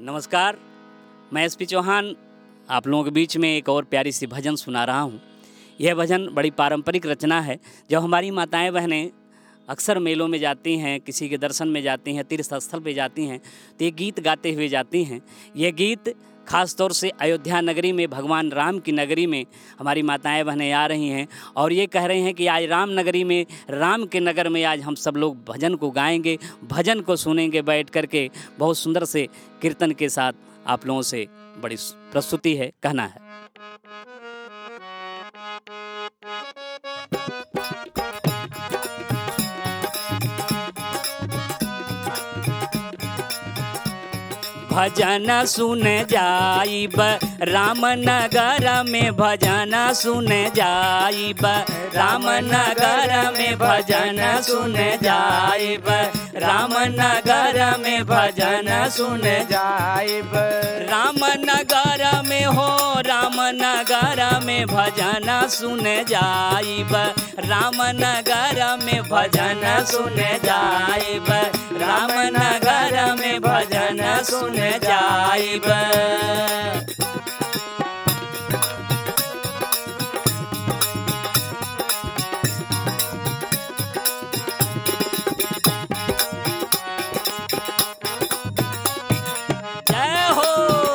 नमस्कार, मैं एसपी चौहान आप लोगों के बीच में एक और प्यारी सी भजन सुना रहा हूँ। यह भजन बड़ी पारंपरिक रचना है। जब हमारी माताएं बहनें अक्सर मेलों में जाती हैं, किसी के दर्शन में जाती हैं, तीर्थ स्थल पे जाती हैं, तो ये गीत गाते हुए जाती हैं। यह गीत खास तौर से अयोध्या नगरी में, भगवान राम की नगरी में हमारी माताएं बहनें आ रही हैं और ये कह रही हैं कि आज राम नगरी में, राम के नगर में आज हम सब लोग भजन को गाएंगे, भजन को सुनेंगे बैठ करके। बहुत सुंदर से कीर्तन के साथ आप लोगों से बड़ी प्रस्तुति है, कहना है। भजन सुन जाइब राम नगर में, भजन सुन जाइब राम नगर में, भजन सुन जाइब राम नगर में, भजन सुन जाइब राम नगर में हो, राम नगर में भजन सुन जाइब राम नगर में, भजन सुन जाइब राम नगर में, भजन सुन जाइब। जय हो।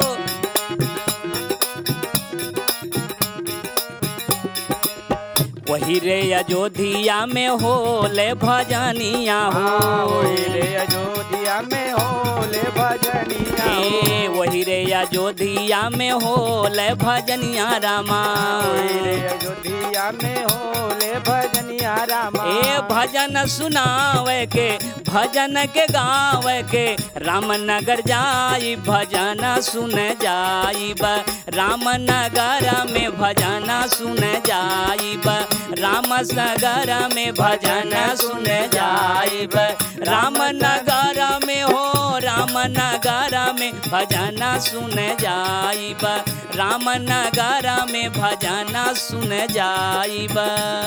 वही रे अयोध्या में होले भजनिया हो, रे अयोध्या में होले भजनिया ए वही रे अयोध्या में होले भजनिया रामा, रे अयोध्या में होले भजनिया रामा। ए भजन सुनावे के, भजन के गावे के, रामनगर जाई भजन सुन जाइब रामनगर में, भजन सुन जाइब रामनगर में, भजन सुन जाइब रामनगर में हो, रामनगर में भजन सुन जाइब रामनगर में, भजन सुन जाइब।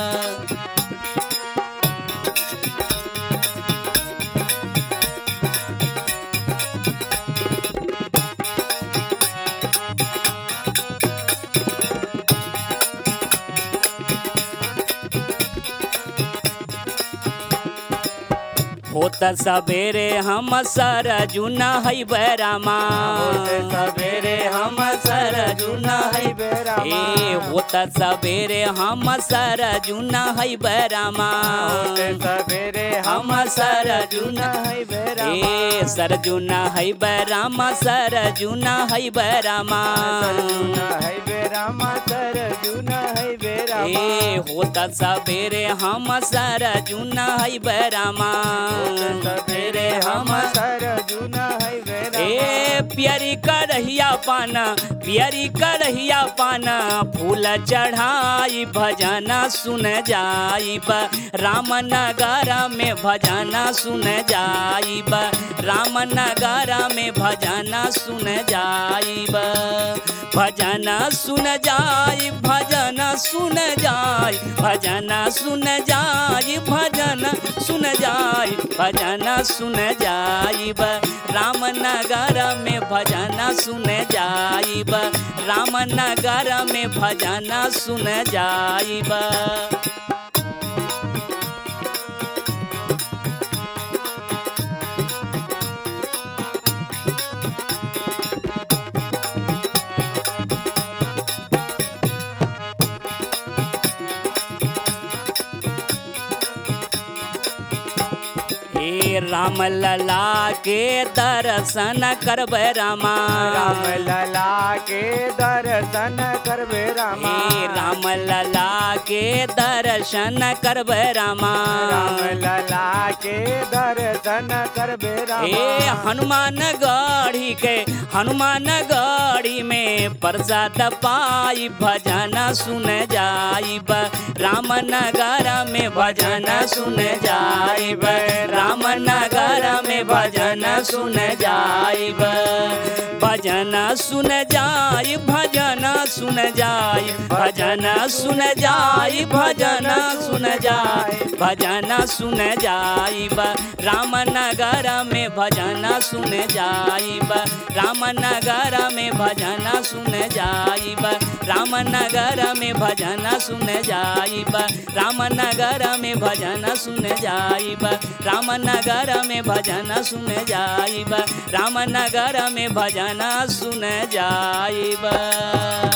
होत सवेरे हम सरजू नहैब रामा, सवेरे हम सरजू नहैब रामा। ए होत सवेरे हम सरजू नहैब रामा, सवेरे हम सरजू नहैब रामा। ए सरजू नहैब रामा, सरजू नहैब रामा, नहैब रामा, सरजू नहैब रामा। ए होत सवेरे हम सरजू नहैब रामा, सवेरे हम सरजू नहैब रामा। ए प्यारी करहिया पाना, प्यारी करहिया पाना, फूल चढ़ाई भजन सुन जाइब रामनगर में, भजन सुन जाइब रामनगर में, भजन सुन जाइब। भजन सुन जाई, भजन सुन जाई, भजन सुन जाई, भजन सुन जाई, भजन सुन जाइब रामनगर में, भजन सुन जाइब रामनगर में, भजन सुन जाइब। राम लला के दर्शन करबे रामा, राम लला के दर्शन करबे रामा। ए राम लला के दर्शन करबे रामा, राम लला के दर्शन करबे रामा। ए हनुमान गढ़ी के, हनुमान गढ़ी में प्रसाद पाई भजन सुन जाइब रामनगर में, भजन सुन जाइब रामनगर में, भजन सुन जाइब। भजन सुन जाय भजन सुन जाय भजन सुन जाय भजन सुन जाय भजन सुन जाइब रामनगर में भजन सुन जाइब रामनगर में भजन सुन जाइब रामनगर में भजन सुन जाइब रामनगर में भजन सुन जाइब रामनगर में भजन सुन जाइब रामनगर में भजन सुन जाइब।